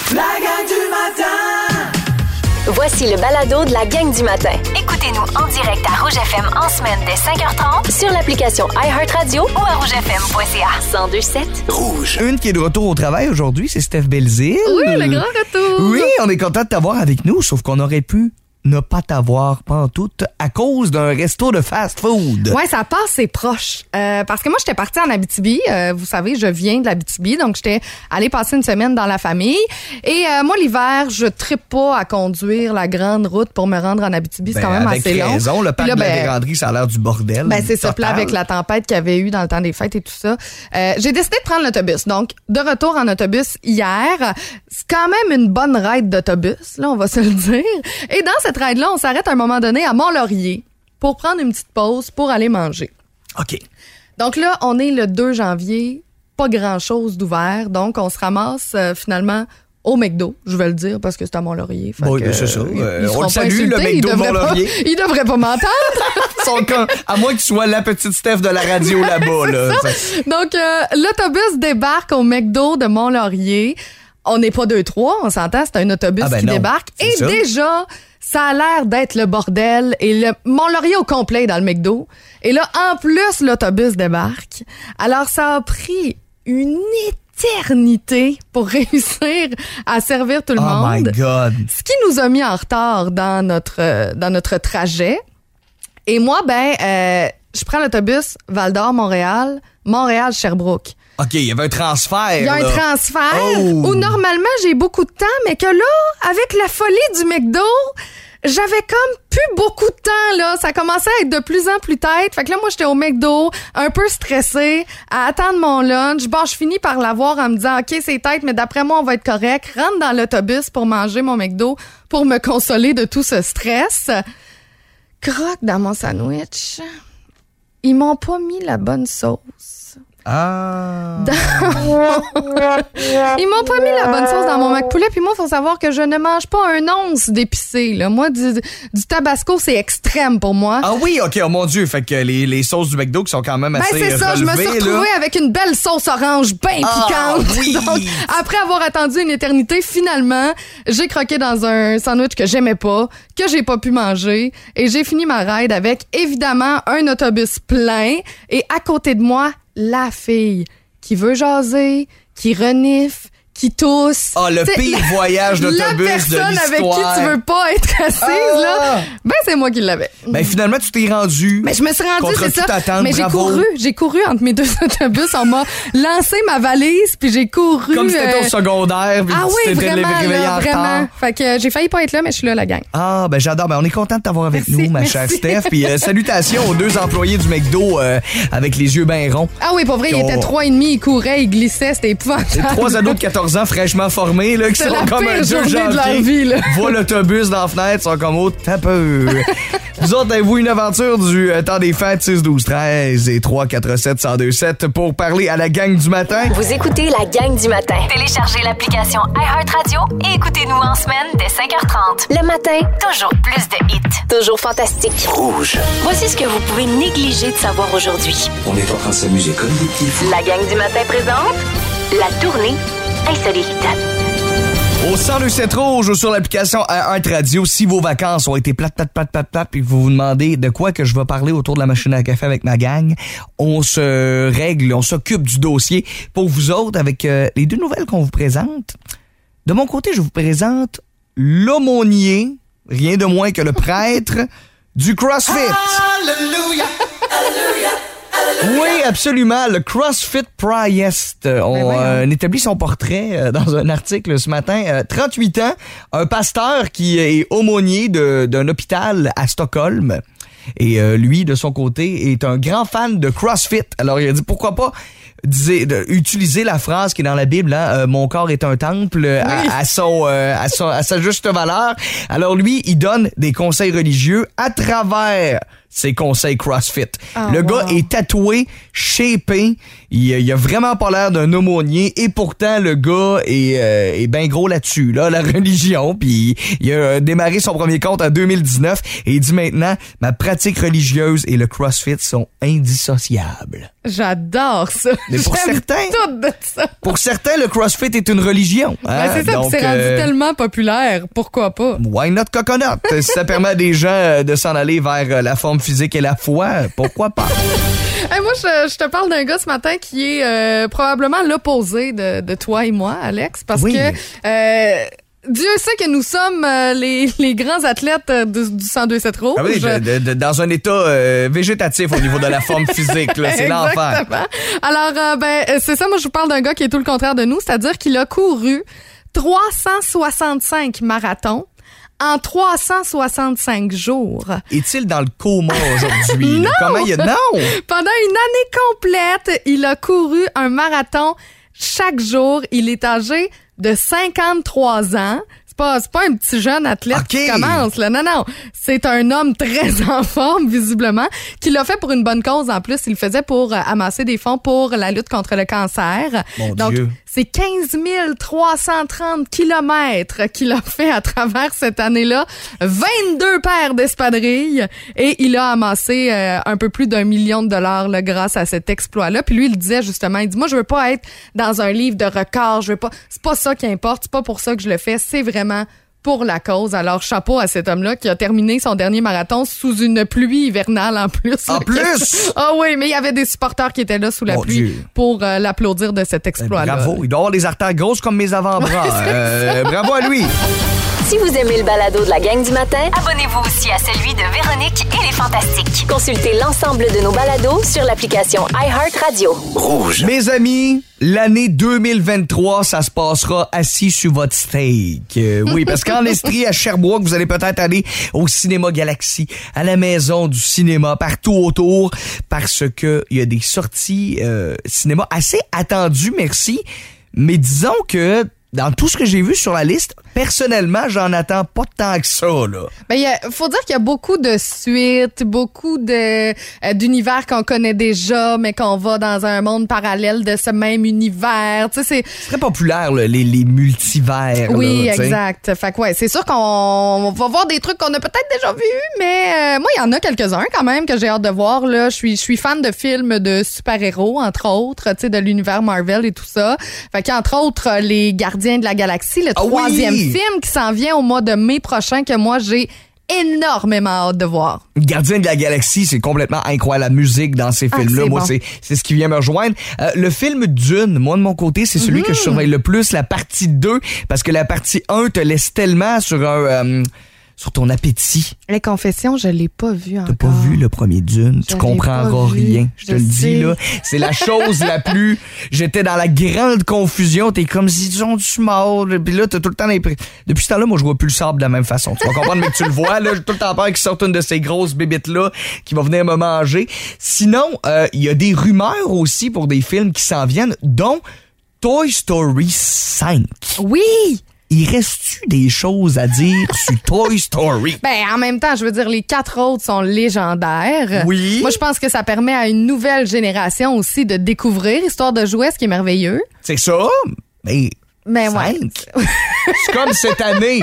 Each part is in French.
La gang du matin! Voici le balado de la gang du matin. Écoutez-nous en direct à Rouge FM en semaine dès 5h30 Sur l'application iHeartRadio ou à rougefm.ca. 102.7. Rouge. Une qui est de retour au travail aujourd'hui, c'est Steph Belzile. Oui, le grand retour. Oui, on est content de t'avoir avec nous, sauf qu'on aurait pu ne pas t'avoir pantoute à cause d'un resto de fast-food. Ouais, ça passe, c'est proche. Parce que moi, j'étais partie en Abitibi. Vous savez, je viens de l'Abitibi, donc j'étais allée passer une semaine dans la famille. Et moi, l'hiver, je trippe pas à conduire la grande route pour me rendre en Abitibi. C'est quand même assez long. Avec raison, le parc de la Vérandrie, ça a l'air du bordel. Ben c'est ça. Puis là, avec la tempête qu'il y avait eu dans le temps des fêtes et tout ça, j'ai décidé de prendre l'autobus. Donc, de retour en autobus hier, c'est quand même une bonne ride d'autobus, là, on va se le dire. Et dans cette ride-là, on s'arrête à un moment donné à Mont-Laurier pour prendre une petite pause pour aller manger. OK. Donc là, on est le 2 janvier, pas grand-chose d'ouvert. Donc, on se ramasse finalement au McDo, je vais le dire, parce que c'est à Mont-Laurier. Bon, c'est ça. On le salue, le McDo de Mont-Laurier. Il devrait pas m'entendre. À moins que tu sois la petite Steph de la radio là-bas. Là. Donc, l'autobus débarque au McDo de Mont-Laurier. On n'est pas 2-3, on s'entend, c'est un autobus qui débarque. Et ça. Déjà, ça a l'air d'être le bordel. Et le Mont-Laurier au complet dans le McDo. Et là, en plus, l'autobus débarque. Alors, ça a pris une éternité pour réussir à servir tout le monde. Oh my God! Ce qui nous a mis en retard dans notre trajet. Et moi, je prends l'autobus Val-d'Or-Montréal, Montréal-Sherbrooke. OK, il y avait un transfert. Il y a un transfert où normalement j'ai beaucoup de temps, mais que là, avec la folie du McDo, j'avais comme plus beaucoup de temps, là. Ça commençait à être de plus en plus tête. Fait que là, moi, j'étais au McDo, un peu stressée, à attendre mon lunch. Bon, je finis par l'avoir en me disant, OK, c'est tête, mais d'après moi, on va être correct. Rentre dans l'autobus pour manger mon McDo, pour me consoler de tout ce stress. Croque dans mon sandwich. Ils m'ont pas mis la bonne sauce. Ah! Ils m'ont pas mis la bonne sauce dans mon McPoulet. Puis moi, il faut savoir que je ne mange pas un once d'épicé. Là. Moi, du tabasco, c'est extrême pour moi. Ah oui, OK, oh mon Dieu. Fait que les sauces du McDo qui sont quand même assez relevées. C'est ça, je me suis retrouvée avec une belle sauce orange bien piquante. Oui. Donc, après avoir attendu une éternité, finalement, j'ai croqué dans un sandwich que j'aimais pas, que j'ai pas pu manger. Et j'ai fini ma ride avec, évidemment, un autobus plein. Et à côté de moi, la fille qui veut jaser, qui renifle, qui tousse. Ah, le pire voyage d'autobus de l'histoire. La personne avec qui tu veux pas être assise, là, c'est moi qui l'avais. Finalement, tu t'es rendu. Mais je me suis rendue, c'est ça. Attente, mais j'ai couru entre mes deux autobus. On m'a lancé ma valise, puis j'ai couru. Comme si t'étais au secondaire, puis tu t'étais réveillé en retard. Fait que j'ai failli pas être là, mais je suis là, la gang. Ah, j'adore. On est content de t'avoir avec nous, ma chère Steph. Puis salutations aux 2 employés du McDo avec les yeux bien ronds. Ah oui, pour vrai, ils étaient 3,5, ils couraient, ils glissaient, c'était épouvantable. C'est 3 ados de 14 ans fraîchement formés, là, qui sont comme un 2 janvier. Voient l'autobus dans la fenêtre, sont comme au tapeur. Vous autres, avez-vous une aventure du temps des fêtes 6-12-13 et 3-4-7-1027 pour parler à la gang du matin? Vous écoutez la gang du matin. Téléchargez l'application iHeartRadio et écoutez-nous en semaine dès 5h30. Le matin, toujours plus de hits. toujours fantastique. Rouge. Voici ce que vous pouvez négliger de savoir aujourd'hui. On est en train de s'amuser comme des petits fous. La gang du matin présente la tournée insolite. Au 102.7 Rouge ou sur l'application iHeartRadio, si vos vacances ont été plates, puis vous vous demandez de quoi que je vais parler autour de la machine à café avec ma gang, on se règle, on s'occupe du dossier pour vous autres avec les 2 nouvelles qu'on vous présente. De mon côté, je vous présente l'aumônier, rien de moins que le prêtre du CrossFit. Alléluia, alléluia. Oui, absolument. Le CrossFit Priest. On établit son portrait dans un article ce matin. 38 ans, un pasteur qui est aumônier d'un hôpital à Stockholm. Et lui, de son côté, est un grand fan de CrossFit. Alors, il a dit, pourquoi pas utiliser la phrase qui est dans la Bible, hein, mon corps est un temple, à sa juste valeur. Alors lui, il donne des conseils religieux à travers ses conseils CrossFit. Le gars est tatoué, shapé, il a vraiment pas l'air d'un aumônier et pourtant le gars est bien gros là-dessus, là, la religion. Puis il a démarré son premier compte en 2019 et il dit maintenant, ma pratique religieuse et le CrossFit sont indissociables. J'adore ça. Mais pour J'aime certains- tout de ça. Pour certains, le CrossFit est une religion. Hein? C'est ça, Donc, puis c'est rendu tellement populaire. Pourquoi pas? Why not coconut? Si ça permet à des gens de s'en aller vers la forme physique et la foi, pourquoi pas? Hey, moi, je te parle d'un gars ce matin qui est probablement l'opposé de toi et moi, Alex, parce Oui. que Dieu sait que nous sommes les grands athlètes du 102.7 Rouge. Ah oui, dans un état végétatif au niveau de la forme physique, là, c'est l'enfer. Exactement. Alors, c'est ça, moi, je vous parle d'un gars qui est tout le contraire de nous, c'est-à-dire qu'il a couru 365 marathons en 365 jours. Est-il dans le coma aujourd'hui? Non! Comment il y a... Non! Pendant une année complète, il a couru un marathon chaque jour. Il est âgé de 53 ans. C'est pas un petit jeune athlète OK. qui commence, là. Non. C'est un homme très en forme, visiblement, qui l'a fait pour une bonne cause. En plus, il le faisait pour amasser des fonds pour la lutte contre le cancer. Mon Donc, Dieu. c'est 15 330 kilomètres qu'il a fait à travers cette année-là. 22 paires d'espadrilles. Et il a amassé un peu plus d'1 million de dollars là, grâce à cet exploit-là. Puis lui, il disait justement, il dit, moi, je veux pas être dans un livre de records. Je veux pas. C'est pas ça qui importe. C'est pas pour ça que je le fais. C'est vraiment pour la cause. Alors, chapeau à cet homme-là qui a terminé son dernier marathon sous une pluie hivernale en plus. En plus? Ah oui, mais il y avait des supporters qui étaient là sous la Mon pluie Dieu. pour l'applaudir de cet exploit-là. Bravo, il doit avoir des artères grosses comme mes avant-bras. Bravo à lui. Si vous aimez le balado de la gang du matin, Abonnez-vous aussi à celui de Véronique et les Fantastiques. consultez l'ensemble de nos balados sur l'application iHeartRadio. Rouge. Mes amis, l'année 2023, ça se passera assis sur votre steak. Oui, parce qu'en Estrie, à Sherbrooke, vous allez peut-être aller au Cinéma Galaxy, à la Maison du cinéma, partout autour, parce que il y a des sorties cinéma assez attendues, merci. Mais disons que dans tout ce que j'ai vu sur la liste, personnellement, j'en attends pas tant que ça, là. Ben, faut dire qu'il y a beaucoup de suites, beaucoup d'univers qu'on connaît déjà, mais qu'on va dans un monde parallèle de ce même univers. Tu sais, C'est très populaire, là, les multivers. oui, là, tu sais. exact. Fait que ouais, c'est sûr qu'on va voir des trucs qu'on a peut-être déjà vus, mais moi, il y en a quelques-uns quand même que j'ai hâte de voir. Là, je suis fan de films de super-héros, entre autres, tu sais, de l'univers Marvel et tout ça. Fait qu'entre autres, les Gardiens de la Galaxie, le Ah oui! troisième film qui s'en vient au mois de mai prochain que moi, j'ai énormément hâte de voir. Gardien de la Galaxie, c'est complètement incroyable. La musique dans ces films-là, c'est moi, bon. c'est ce qui vient me rejoindre. Le film Dune, moi, de mon côté, c'est celui que je surveille le plus, la partie 2, parce que la partie 1 te laisse tellement sur sur ton appétit. Les Confessions, je l'ai pas vu encore. T'as pas vu le premier Dune, tu l'ai comprendras pas vu. rien. Je te Je le dis, sais. là. C'est la chose la plus... J'étais dans la grande confusion. T'es comme si ils ont du mort. Puis là, t'as tout le temps l'impression... Depuis ce temps-là, moi, je vois plus le sable de la même façon. Tu vas comprendre, mais que tu le vois, là. J'ai tout le temps peur qu'il sorte une de ces grosses bébites-là qui va venir me manger. Sinon, il y a des rumeurs aussi pour des films qui s'en viennent, dont Toy Story 5. Oui! Il reste-tu des choses à dire sur Toy Story? Ben, en même temps, je veux dire, les 4 autres sont légendaires. Oui. Moi, je pense que ça permet à une nouvelle génération aussi de découvrir Histoire de jouets, ce qui est merveilleux. C'est ça, mais... Mais ouais. 5. C'est comme cette année,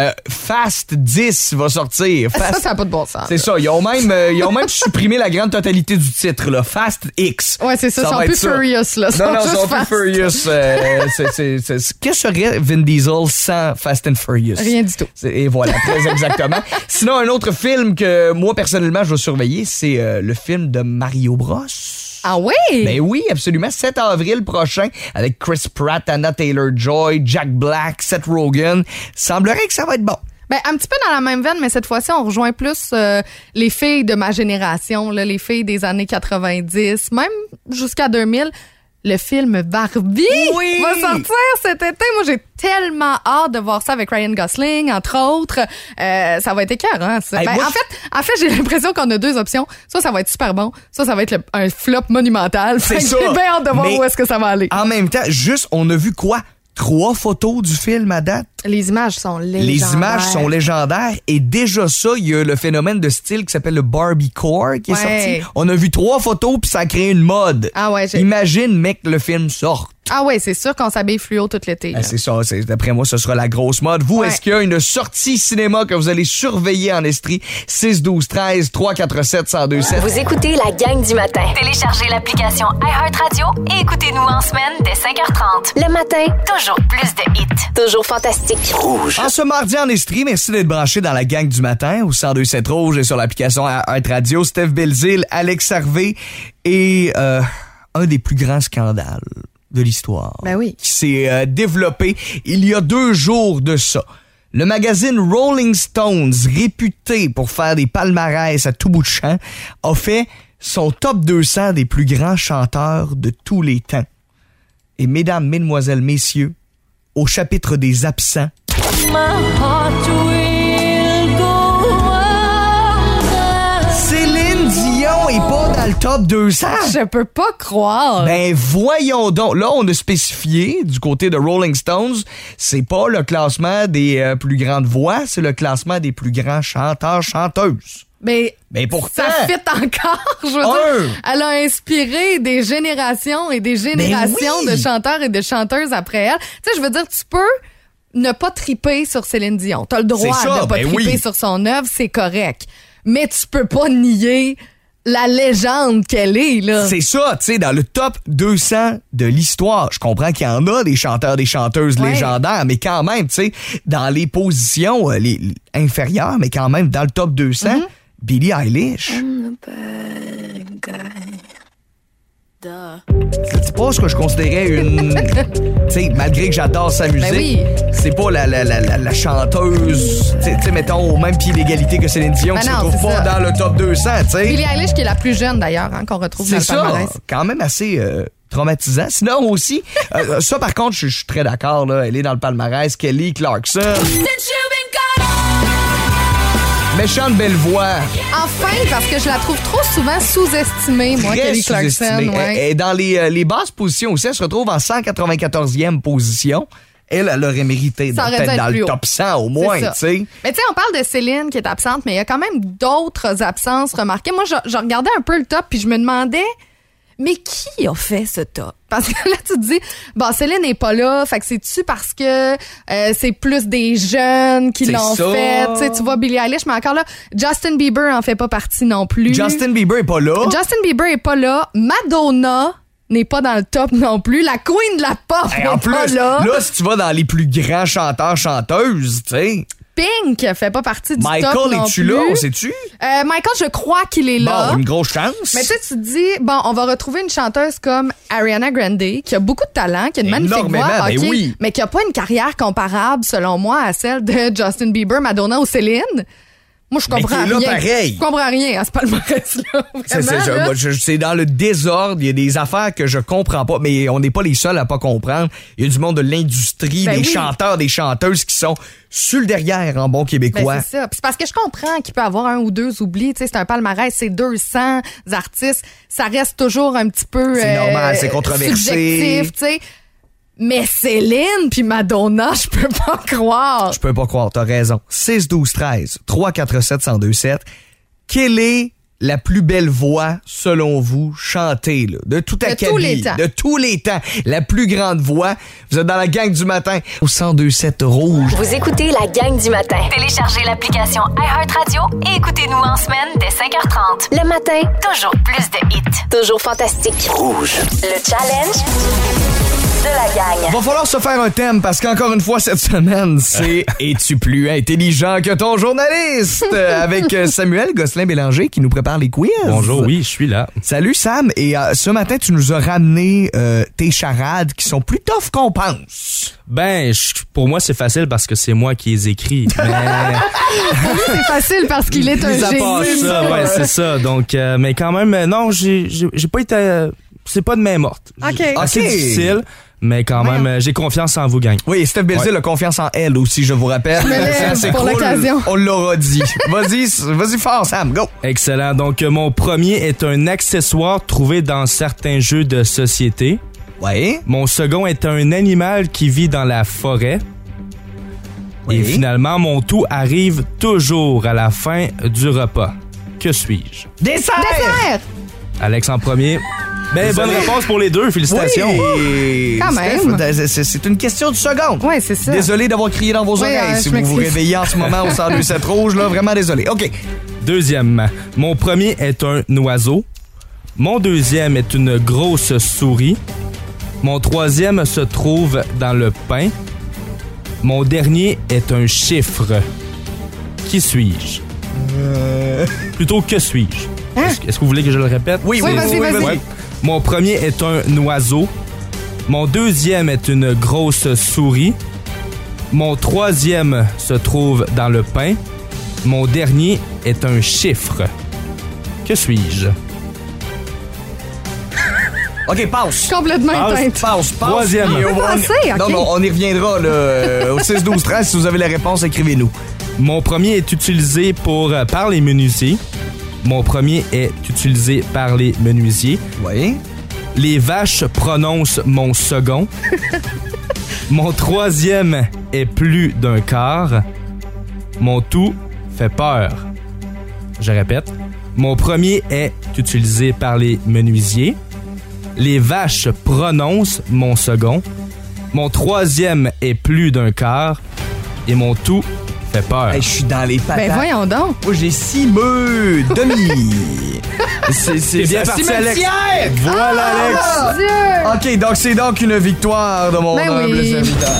Fast 10 va sortir. Ça n'a pas de bon sens. C'est ça, ils ont même supprimé la grande totalité du titre, là. Fast X. Ouais, c'est ça. Ils sont va plus être ça. furious, là. Non, ils juste sont plus fast. furious. Que serait Vin Diesel sans Fast and Furious? Rien du tout. Et voilà, très exactement. Sinon, un autre film que moi, personnellement, je vais surveiller, c'est le film de Mario Bros. Ah oui? Ben oui, absolument. 7 avril prochain, avec Chris Pratt, Anna Taylor-Joy, Jack Black, Seth Rogen. Semblerait que ça va être bon. Ben, un petit peu dans la même veine, mais cette fois-ci, on rejoint plus les filles de ma génération, là, les filles des années 90, même jusqu'à 2000. Le film Barbie Oui! va sortir cet été. Moi, j'ai tellement hâte de voir ça avec Ryan Gosling, entre autres. Ça va être écœurant, ça. Hey, Ben, moi, en fait, j'ai l'impression qu'on a 2 options. Soit ça va être super bon, soit ça va être un flop monumental. C'est Fait que ça. J'ai bien hâte de voir Mais où est-ce que ça va aller. En même temps, juste, on a vu quoi? 3 photos du film à date. Les images sont légendaires. Les images sont légendaires et déjà ça, il y a le phénomène de style qui s'appelle le Barbiecore qui est Ouais. sorti. On a vu 3 photos puis ça a créé une mode. Ah ouais, Imagine, mec, le film sorte. Ah ouais, c'est sûr qu'on s'habille fluo tout l'été. C'est ça, d'après moi, ce sera la grosse mode. Vous, est-ce qu'il y a une sortie cinéma que vous allez surveiller en Estrie? 6-12-13-347-1027. Vous écoutez la gang du matin. Téléchargez l'application iHeartRadio et écoutez-nous en semaine dès 5h30. Le matin, toujours plus de hits. Toujours fantastique. En ce mardi en Estrie, merci d'être branché dans la gang du matin au 102.7 Rouge et sur l'application iHeartRadio. Steph Belzile, Alex Harvey et un des plus grands scandales de l'histoire. Ben oui. Qui s'est développé il y a 2 jours de ça. Le magazine Rolling Stones, réputé pour faire des palmarès à tout bout de champ, a fait son top 200 des plus grands chanteurs de tous les temps. Et mesdames, mesdemoiselles, messieurs, au chapitre des absents, Céline Dion est pas dans le top 200. Je peux pas croire. Ben voyons donc. Là, on a spécifié du côté de Rolling Stones, c'est pas le classement des plus grandes voix, c'est le classement des plus grands chanteurs-chanteuses. Mais pourtant, ça fit encore. Je veux dire, elle a inspiré des générations et des générations de chanteurs et de chanteuses après elle. Tu sais, je veux dire, tu peux ne pas triper sur Céline Dion. T'as le droit de pas triper sur son œuvre, c'est correct. Mais tu peux pas nier la légende qu'elle est, là. C'est ça, tu sais, dans le top 200 de l'histoire. Je comprends qu'il y en a des chanteurs, des chanteuses légendaires, mais quand même, tu sais, dans les positions les inférieures, mais quand même dans le top 200, Billie Eilish. C'est pas ce que je considérais une... Tu sais, malgré que j'adore sa musique, c'est pas la chanteuse, tu sais, mettons, au même pied d'égalité que Céline Dion, qui se retrouve pas dans le top 200, tu sais. Billie Eilish, qui est la plus jeune, d'ailleurs, qu'on retrouve dans le palmarès. C'est ça, quand même assez traumatisant. Sinon aussi, ça, par contre, je suis très d'accord, là, elle est dans le palmarès, Kelly Clarkson. Méchante belle voix. Enfin, parce que je la trouve trop souvent sous-estimée, moi, Kelly Clarkson. Et dans les basses positions aussi, elle se retrouve en 194e position. Elle aurait mérité d'être peut-être dans le top 100 au moins, tu sais. Mais tu sais, on parle de Céline qui est absente, mais il y a quand même d'autres absences remarquées. Moi, je regardais un peu le top puis je me demandais, mais qui a fait ce top? Parce que là, tu te dis, bon, Céline n'est pas là, fait que c'est-tu parce que c'est plus des jeunes qui l'ont fait? Tu vois, Billie Eilish, mais encore là, Justin Bieber en fait pas partie non plus. Justin Bieber est pas là. Madonna n'est pas dans le top non plus. La queen de la pop n'est pas là. Là, si tu vas dans les plus grands chanteurs-chanteuses, tu sais... Pink fait pas partie du Michael, top non plus. Michael, es-tu là? Sais-tu? Michael, je crois qu'il est là. Bon, une grosse chance. Mais tu sais, tu te dis, bon, on va retrouver une chanteuse comme Ariana Grande, qui a beaucoup de talent, qui a une magnifique voix, mais qui a pas une carrière comparable, selon moi, à celle de Justin Bieber, Madonna ou Céline. Moi, je comprends rien. Pareil. Je comprends rien à ce palmarès-là. C'est dans le désordre. Il y a des affaires que je comprends pas, mais on n'est pas les seuls à pas comprendre. Il y a du monde de l'industrie, des chanteurs, des chanteuses qui sont sur le derrière en bon québécois. Ben, c'est ça. C'est parce que je comprends qu'il peut y avoir 1 ou 2 oublis. C'est un palmarès, c'est 200 artistes. Ça reste toujours un petit peu... C'est normal, c'est controversé. Subjectif, tu sais. Mais Céline puis Madonna, je peux pas croire. Je peux pas croire, t'as raison. 6-12-13-347-1027. Quelle est la plus belle voix, selon vous, chantée, là, de tout acabit, de tous les temps? La plus grande voix. Vous êtes dans la gang du matin au 102.7 Rouge. Vous écoutez la gang du matin. Téléchargez l'application iHeartRadio et écoutez-nous en semaine dès 5h30. Le matin, toujours plus de hits. Toujours fantastique. Rouge. Le challenge de la gang. Va falloir se faire un thème parce qu'encore une fois cette semaine, c'est Es-tu plus intelligent que ton journaliste? Avec Samuel Gosselin-Bélanger qui nous prépare les quiz. Bonjour, oui, je suis là. Salut Sam, et ce matin tu nous as ramené tes charades qui sont plus tough qu'on pense. Ben, pour moi c'est facile parce que c'est moi qui les écris. Pour lui c'est facile parce qu'il est un génie. Ça, ouais, c'est ça. Donc, mais quand même, non, j'ai pas été... c'est pas de main morte. C'est difficile. Mais quand même, j'ai confiance en vous, gang. Oui, Steph Belzile a confiance en elle aussi, je vous rappelle. C'est pour l'occasion. On l'aura dit. Vas-y fort, Sam, go! Excellent. Donc, mon premier est un accessoire trouvé dans certains jeux de société. Oui. Mon second est un animal qui vit dans la forêt. Oui. Et finalement, mon tout arrive toujours à la fin du repas. Que suis-je? Dessert! Alex en premier. Ben, bonne réponse pour les deux, félicitations. Oui. Quand même. C'est une question de seconde. Oui, c'est ça. Désolé d'avoir crié dans vos oreilles si vous vous réveillez en ce moment au 102.7 Rouge, là, vraiment désolé. OK. Deuxièmement, mon premier est un oiseau. Mon deuxième est une grosse souris. Mon troisième se trouve dans le pain. Mon dernier est un chiffre. Qui suis-je? Plutôt, que suis-je? Hein? Est-ce que vous voulez que je le répète? Oui, vas-y. Ouais. Mon premier est un oiseau. Mon deuxième est une grosse souris. Mon troisième se trouve dans le pain. Mon dernier est un chiffre. Que suis-je? OK, passe. Complètement éteinte. Passe. Troisième. Non, on y reviendra là, au 6-12-13. Si vous avez la réponse, écrivez-nous. Mon premier est utilisé par les menuisiers. Mon premier est utilisé par les menuisiers. Oui. Les vaches prononcent mon second. Mon troisième est plus d'un quart. Mon tout fait peur. Je répète. Mon premier est utilisé par les menuisiers. Les vaches prononcent mon second. Mon troisième est plus d'un quart. Et mon tout fait peur. Hey, je suis dans les patates. Ben voyons donc. Moi, j'ai 6 meules demi. C'est bien parti, Alex. Voilà, Alex. Mon Dieu. OK, donc c'est donc une victoire de mon humble serviteur.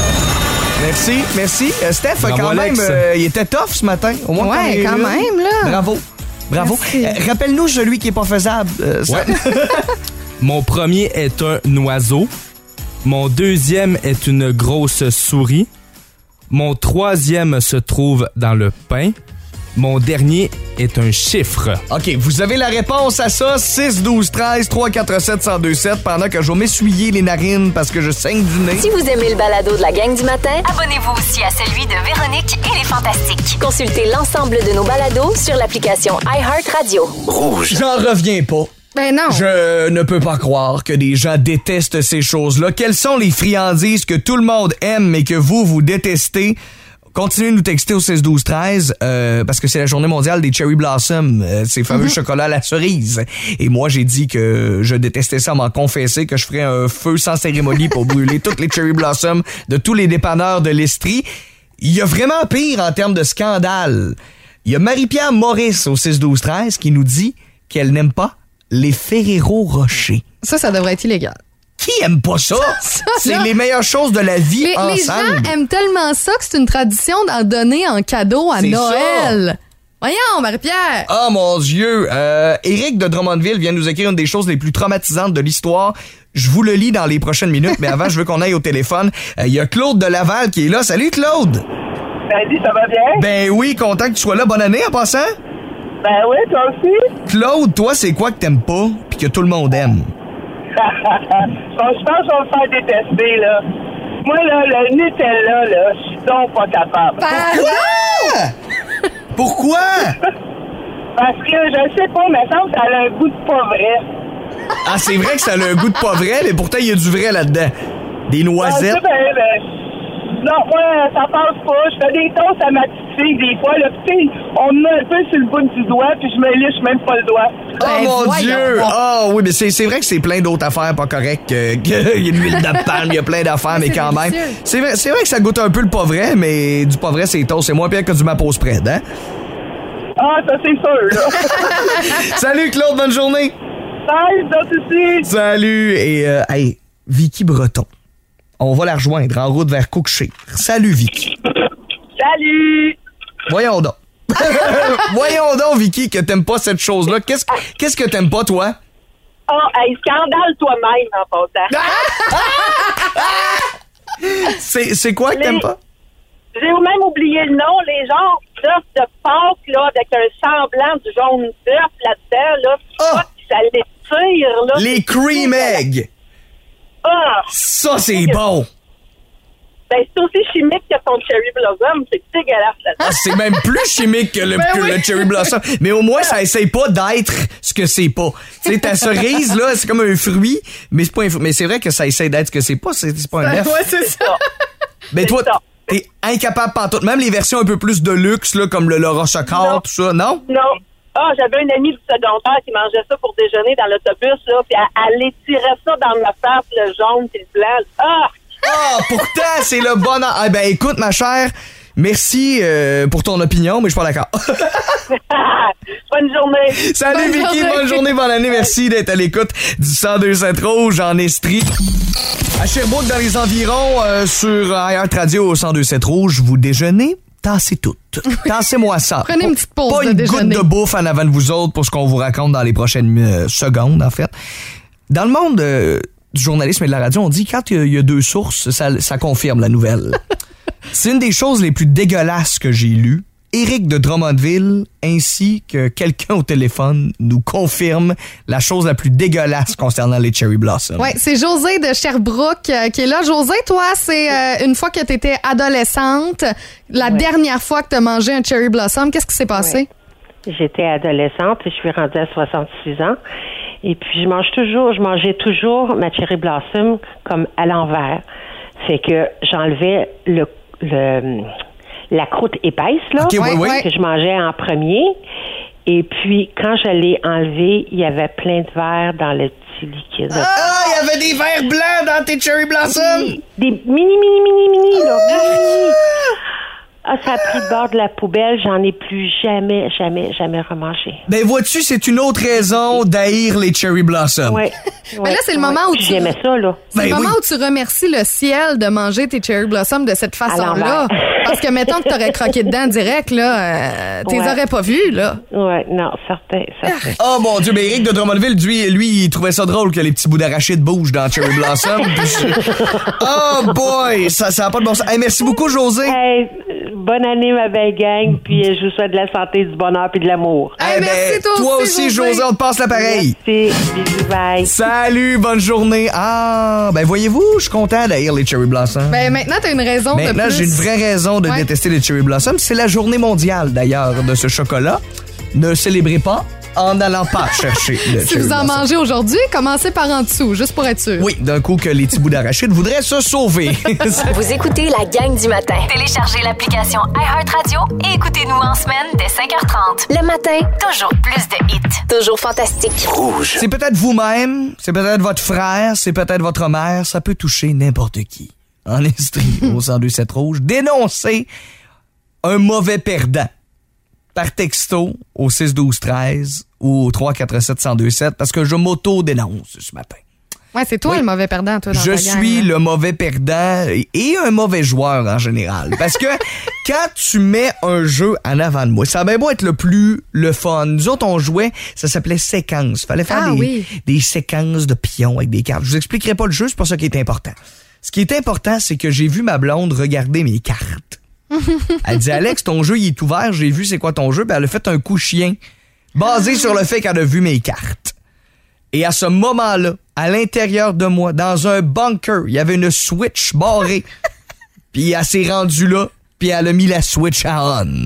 Merci. Steph, bravo, quand Alex. même, il était tough ce matin. Au moins, Ouais, quand même, là. Bravo. Rappelle-nous celui qui est pas faisable. Ouais. Mon premier est un oiseau. Mon deuxième est une grosse souris. Mon troisième se trouve dans le pain. Mon dernier est un chiffre. OK, vous avez la réponse à ça. 6-12-13-347-1027 pendant que je vais m'essuyer les narines parce que je saigne du nez. Si vous aimez le balado de la gang du matin, abonnez-vous aussi à celui de Véronique et les Fantastiques. Consultez l'ensemble de nos balados sur l'application iHeartRadio. Rouge. J'en reviens pas. Ben non. Je ne peux pas croire que des gens détestent ces choses-là. Quelles sont les friandises que tout le monde aime mais que vous détestez? Continuez de nous texter au 6-12-13 parce que c'est la journée mondiale des Cherry Blossom, ces fameux chocolats à la cerise. Et moi, j'ai dit que je détestais ça, m'en confesser que je ferais un feu sans cérémonie pour brûler toutes les Cherry Blossom de tous les dépanneurs de l'Estrie. Il y a vraiment pire en termes de scandale. Il y a Marie-Pierre Maurice au 6-12-13 qui nous dit qu'elle n'aime pas les Ferrero Rocher. Ça devrait être illégal. Qui aime pas ça? C'est les meilleures choses de la vie ensemble. Les gens aiment tellement ça que c'est une tradition d'en donner en cadeau à Noël. Ça. Voyons, Marie-Pierre! Oh mon Dieu! Éric de Drummondville vient nous écrire une des choses les plus traumatisantes de l'histoire. Je vous le lis dans les prochaines minutes, mais avant, je veux qu'on aille au téléphone. Il y a Claude de Laval qui est là. Salut, Claude! Salut, ça va bien? Ben oui, content que tu sois là. Bonne année en passant. Ben oui, toi aussi. Claude, toi, c'est quoi que t'aimes pas puis que tout le monde aime? Je pense que je vais me faire détester, là. Moi, là, le Nutella, là, je suis donc pas capable. Pourquoi? Parce que, je sais pas, mais ça a un goût de pas vrai. Ah, c'est vrai que ça a un goût de pas vrai, mais pourtant, il y a du vrai là-dedans. Des noisettes. Non, moi, ça passe pas. Je fais des toasts à ma petite fille, des fois. Là, tu sais, on me met un peu sur le bout du doigt, puis je me liche même pas le doigt. Oh mon Dieu! Ah oui, mais c'est vrai que c'est plein d'autres affaires pas correctes. Il y a de l'huile de palme, il y a plein d'affaires, mais quand même. C'est vrai que ça goûte un peu le pas vrai, mais du pas vrai, c'est toast. C'est moins pire que du Mapos Spread, hein? Ah, ça, c'est sûr, là. Salut, Claude, bonne journée! Salut, toi aussi! Salut! Et, hey, Vicky Breton. On va la rejoindre en route vers Cookshare. Salut, Vicky. Salut! Voyons donc. Voyons donc, Vicky, que t'aimes pas cette chose-là. Qu'est-ce que t'aimes pas, toi? Oh, hey, scandale toi-même, en passant. C'est quoi que t'aimes pas? J'ai même oublié le nom, les genres d'œufs de Pâques, là, avec un semblant du jaune d'œuf là-dedans, là. Ça les tire, là. Les cream eggs. Ah! Ça, c'est bon! Ben, c'est aussi chimique que ton Cherry Blossom. C'est dégueulasse, là. Ah, c'est même plus chimique que le Cherry Blossom. Mais au moins, ça essaye pas d'être ce que c'est pas. Tu sais, ta cerise, là, c'est comme un fruit, mais c'est pas un fruit. Mais c'est vrai que ça essaye d'être ce que c'est pas. C'est pas un œuf. Ouais, c'est ça. Mais toi, t'es incapable pantoute. Même les versions un peu plus de luxe, là, comme le Laura Chocolat, tout ça, non? Non. j'avais une amie du secondaire qui mangeait ça pour déjeuner dans l'autobus, là, puis elle étirait ça dans ma face, le jaune puis le blanc. Pourtant, c'est le bonheur. Ah, ben, écoute, ma chère, merci pour ton opinion, mais je suis pas d'accord. Bonne journée. Salut, Vicky, bonne journée, bonne année. Merci d'être à l'écoute du 102.7 Rouge en Estrie. À Sherbrooke, dans les environs, sur iHeart Radio au 102.7 Rouge, vous déjeunez? Tassez toutes. Tassez-moi ça. Prenez une petite pause pas de une déjeuner. goutte de bouffe en avant de vous autres pour ce qu'on vous raconte dans les prochaines secondes, en fait. Dans le monde du journalisme et de la radio, on dit quand il y a deux sources, ça confirme la nouvelle. C'est une des choses les plus dégueulasses que j'ai lues. Éric de Drummondville ainsi que quelqu'un au téléphone nous confirme la chose la plus dégueulasse concernant les Cherry Blossom. Oui, c'est Josée de Sherbrooke qui est là. Josée, toi, c'est une fois que tu étais adolescente, la dernière fois que tu as mangé un Cherry Blossom, qu'est-ce qui s'est passé? Ouais. J'étais adolescente et je suis rendue à 66 ans. Et puis, je mangeais toujours ma Cherry Blossom comme à l'envers. Fait que j'enlevais la croûte épaisse, là, okay, oui. que je mangeais en premier. Et puis, quand je l'ai enlevé, il y avait plein de verres dans le petit liquide. Ah, il y avait des verres blancs dans tes Cherry Blossom! Des mini, là. Ah, ça a pris le bord de la poubelle. J'en ai plus jamais remangé. Ben, vois-tu, c'est une autre raison d'haïr les Cherry Blossom. Oui. Mais là, c'est le moment où j'aimais ça, là. C'est le moment où tu remercies le ciel de manger tes Cherry Blossom de cette façon-là. Parce que, mettons que t'aurais croqué dedans direct, là, t'es aurais pas vus, là. Ouais, non, certain. Oh, mon Dieu, mais Éric de Drummondville, lui, il trouvait ça drôle que les petits bouts d'arachide bougent dans Cherry Blossom. Oh, boy, ça a pas de bon sens. Hey, merci beaucoup, José. Hey, bonne année, ma belle gang, puis je vous souhaite de la santé, du bonheur puis de l'amour. Hey, merci, toi aussi, José, on te passe l'appareil. Merci, bisous, bye. Salut, bonne journée. Ah, ben voyez-vous, je suis content d'haïr les Cherry Blossom. Ben maintenant, t'as une raison de plus. Maintenant, j'ai une vraie raison de détester les Cherry Blossom. C'est la journée mondiale, d'ailleurs, de ce chocolat. Ne célébrez pas en n'allant pas chercher le Si Cherry vous en Blossom. mangez aujourd'hui, commencez par en dessous, juste pour être sûr. Oui, d'un coup que les petits bouts d'arachide voudraient se sauver. Vous écoutez la gang du matin. Téléchargez l'application iHeartRadio et écoutez-nous en semaine dès 5h30. Le matin, toujours plus de hits. Toujours fantastique. Rouge. C'est peut-être vous-même, c'est peut-être votre frère, c'est peut-être votre mère, ça peut toucher n'importe qui. En Estrie, au 102.7 Rouge, dénoncez un mauvais perdant par texto au 6-12-13 ou au 347-1027 parce que je m'auto-dénonce ce matin. Ouais, c'est toi le mauvais perdant, toi, dans Je ta gang, suis hein? le mauvais perdant et un mauvais joueur en général. Parce que quand tu mets un jeu en avant de moi, ça a bien beau être le fun. Nous autres, on jouait, ça s'appelait séquence. Fallait faire des séquences de pions avec des cartes. Je vous expliquerai pas le jeu, c'est pas ça qui est important. Ce qui est important, c'est que j'ai vu ma blonde regarder mes cartes. Elle dit, Alex, ton jeu, il est ouvert, j'ai vu c'est quoi ton jeu, puis elle a fait un coup chien basé sur le fait qu'elle a vu mes cartes. Et à ce moment-là, à l'intérieur de moi, dans un bunker, il y avait une switch barrée. Puis elle s'est rendue là, puis elle a mis la switch à on.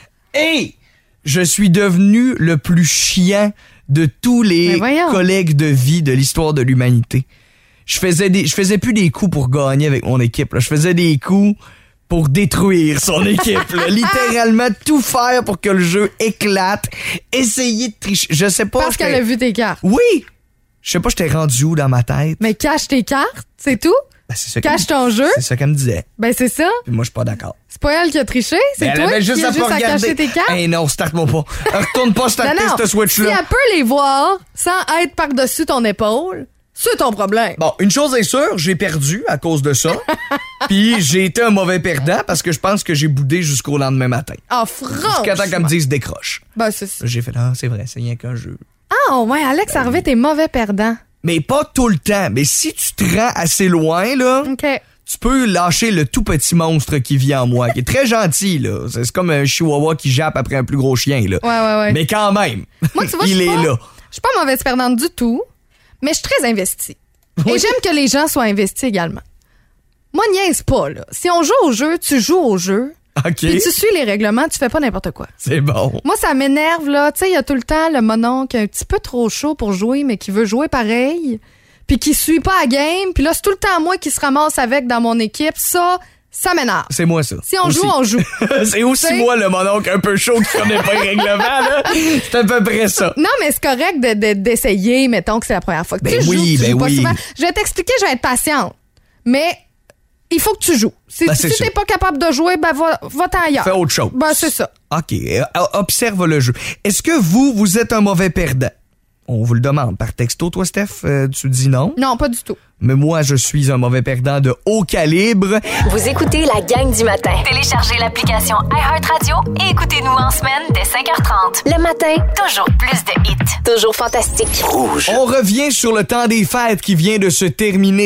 Et je suis devenu le plus chiant de tous les collègues de vie de l'histoire de l'humanité. Je faisais plus des coups pour gagner avec mon équipe, là. Je faisais des coups pour détruire son équipe, là. Littéralement tout faire pour que le jeu éclate, essayer de tricher. Je sais pas. Parce qu'elle a vu tes cartes. Oui! Je sais pas, j'étais rendu où dans ma tête. Mais cache tes cartes, c'est tout? Ben, c'est ça cache ton jeu. C'est ça qu'elle me disait. Ben, c'est ça. Puis moi, je suis pas d'accord. C'est pas elle qui a triché, c'est Ben, toi elle avait qui juste a à juste pas à regarder. cacher tes cartes. Hey non, starte-moi pas. Retourne pas starter Non, cette switch-là. Si elle peut les voir sans être par-dessus ton épaule, c'est ton problème. Bon, une chose est sûre, j'ai perdu à cause de ça. Puis j'ai été un mauvais perdant parce que je pense que j'ai boudé jusqu'au lendemain matin. Ah, franchement. Jusqu'à temps qu'elle me dise décroche. Ben, c'est ça. J'ai fait, c'est vrai, c'est rien qu'un jeu. Ah, ouais, Alex Harvey, t'es mauvais perdant. Mais pas tout le temps. Mais si tu te rends assez loin, là, tu peux lâcher le tout petit monstre qui vit en moi, qui est très gentil, là. C'est comme un chihuahua qui jappe après un plus gros chien, là. Ouais. Mais quand même, moi, tu vois, il est là. Je suis pas mauvaise perdante du tout, mais je suis très investie. Et j'aime que les gens soient investis également. Moi, niaise pas, là. Si on joue au jeu, tu joues au jeu. OK. Puis tu suis les règlements, tu fais pas n'importe quoi. C'est bon. Moi, ça m'énerve, là. Tu sais, il y a tout le temps le monon qui est un petit peu trop chaud pour jouer, mais qui veut jouer pareil, puis qui suit pas la game. Puis là, c'est tout le temps moi qui se ramasse avec dans mon équipe. Ça ça m'énerve. C'est moi, ça. Si on joue, on joue. C'est aussi moi, le mononcle un peu chaud qui connaît pas les règlements, là. C'est à peu près ça. Non, mais c'est correct d'essayer, mettons que c'est la première fois que tu joues. Tu joues pas souvent. Je vais t'expliquer, je vais être patiente. Mais il faut que tu joues. Si t'es pas capable de jouer, va-t'en ailleurs. Fais autre chose. C'est ça. OK. Observe le jeu. Est-ce que vous êtes un mauvais perdant? On vous le demande par texto. Toi, Steph, tu dis non? Non, pas du tout. Mais moi, je suis un mauvais perdant de haut calibre. Vous écoutez la gang du matin. Téléchargez l'application iHeartRadio et écoutez-nous en semaine dès 5h30. Le matin, toujours plus de hits. Toujours fantastique. Rouge. On revient sur le temps des fêtes qui vient de se terminer.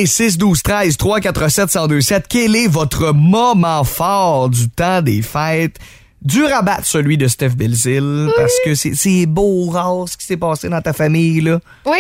6-12-13-3-4-7-1027. Quel est votre moment fort du temps des fêtes? Dur à battre, celui de Steph Belzile, parce que c'est beau, rare, ce qui s'est passé dans ta famille, là. Oui,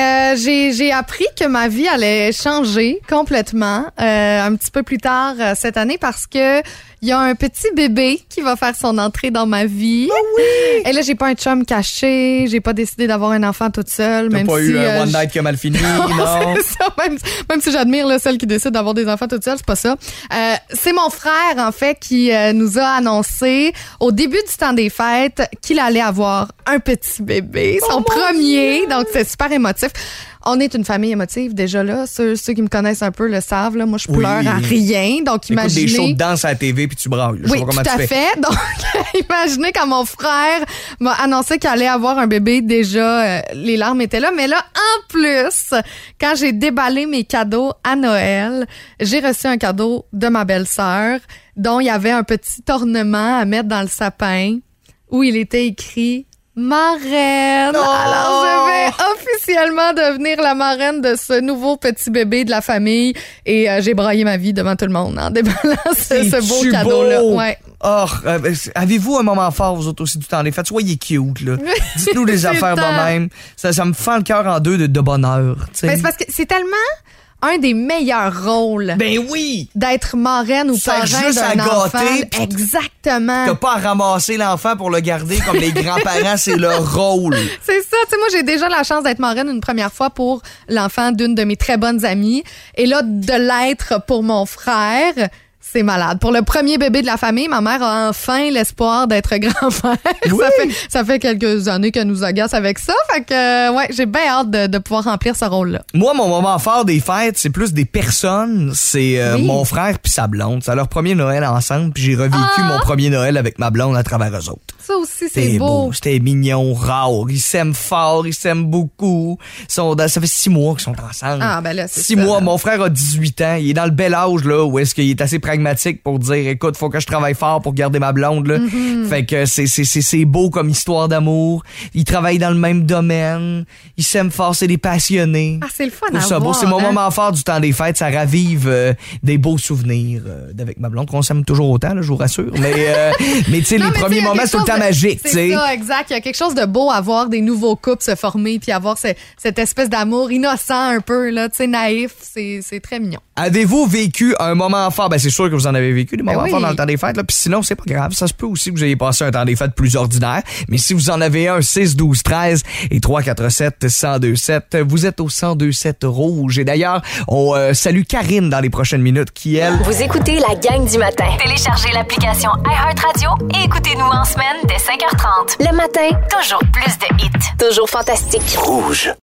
j'ai appris que ma vie allait changer complètement un petit peu plus tard cette année parce que il y a un petit bébé qui va faire son entrée dans ma vie. Oh oui! Et là, j'ai pas un chum caché, j'ai pas décidé d'avoir un enfant toute seule. T'as pas eu un one night qui a mal fini, non? C'est ça, même si j'admire là, celle qui décide d'avoir des enfants toute seule, c'est pas ça. C'est mon frère, en fait, qui nous a annoncé au début du temps des fêtes qu'il allait avoir un petit bébé, son premier, donc c'est super émotif. On est une famille émotive déjà là. Ceux qui me connaissent un peu le savent. Là. Moi, je pleure à rien. Donc, imaginez... Écoute des shows de danse à la TV puis tu brailles. Oui, tout à fait. Donc, imaginez quand mon frère m'a annoncé qu'il allait avoir un bébé, déjà, les larmes étaient là. Mais là, en plus, quand j'ai déballé mes cadeaux à Noël, j'ai reçu un cadeau de ma belle-sœur dont il y avait un petit ornement à mettre dans le sapin où il était écrit... marraine. Oh! Alors, je vais officiellement devenir la marraine de ce nouveau petit bébé de la famille et j'ai braillé ma vie devant tout le monde en déballant ce beau cadeau-là. Ouais. Oh, avez-vous un moment fort, vous autres aussi, du temps des fêtes? Soyez cute, là. Dites-nous des affaires de même. Ça me fend le cœur en deux de bonheur. Ben, c'est parce que c'est tellement... un des meilleurs rôles. Ben oui! D'être marraine ou parrain d'un enfant. Exactement. T'as pas à ramasser l'enfant pour le garder comme les grands-parents, c'est leur rôle. C'est ça. Tu sais, moi, j'ai déjà la chance d'être marraine une première fois pour l'enfant d'une de mes très bonnes amies. Et là, de l'être pour mon frère... c'est malade. Pour le premier bébé de la famille, ma mère a enfin l'espoir d'être grand-mère. Oui. Ça fait quelques années qu'elle nous agace avec ça. Fait que, ouais, j'ai bien hâte de pouvoir remplir ce rôle-là. Moi, mon moment fort des fêtes, c'est plus des personnes. C'est mon frère puis sa blonde. C'est leur premier Noël ensemble. Puis j'ai revécu mon premier Noël avec ma blonde à travers eux autres. Ça aussi, c'est beau. C'était mignon, rare. Ils s'aiment fort, ils s'aiment beaucoup. Ça fait 6 mois qu'ils sont ensemble. Ah, ben là, c'est 6 mois. Mon frère a 18 ans. Il est dans le bel âge, là, où est-ce qu'il est assez pragmatique pour dire, écoute, faut que je travaille fort pour garder ma blonde, là. Mm-hmm. Fait que c'est beau comme histoire d'amour. Ils travaillent dans le même domaine. Ils s'aiment fort, c'est des passionnés. Ah, c'est le fun à voir. Beau. C'est mon moment fort du temps des fêtes. Ça ravive des beaux souvenirs d'avec ma blonde, qu'on s'aime toujours autant, là, je vous rassure. Mais tu sais, les premiers moments, c'est tout le temps magique, tu sais. C'est ça, exact. Il y a quelque chose de beau à voir des nouveaux couples se former puis avoir cette espèce d'amour innocent un peu, là, tu sais, naïf. C'est très mignon. Avez-vous vécu un moment fort? Ben, c'est sûr que vous en avez vécu des moments forts dans le temps des fêtes, là. Puis sinon, c'est pas grave. Ça se peut aussi que vous ayez passé un temps des fêtes plus ordinaire. Mais si vous en avez un, 6, 12, 13 et 3, 4, 7, 102, 7, vous êtes au 102, 7 rouge. Et d'ailleurs, on salue Karine dans les prochaines minutes qui, elle... Vous écoutez la gang du matin. Téléchargez l'application iHeartRadio et écoutez-nous en semaine dès 5h30. Le matin, toujours plus de hits. Toujours fantastique. Rouge.